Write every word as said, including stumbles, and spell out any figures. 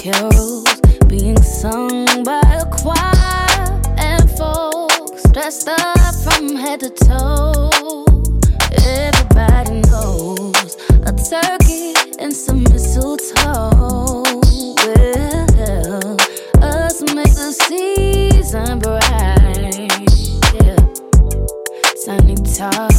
carols being sung by a choir, and folks dressed up from head to toe. Everybody knows a turkey and some mistletoe will us make the season bright. Yeah, sunny top.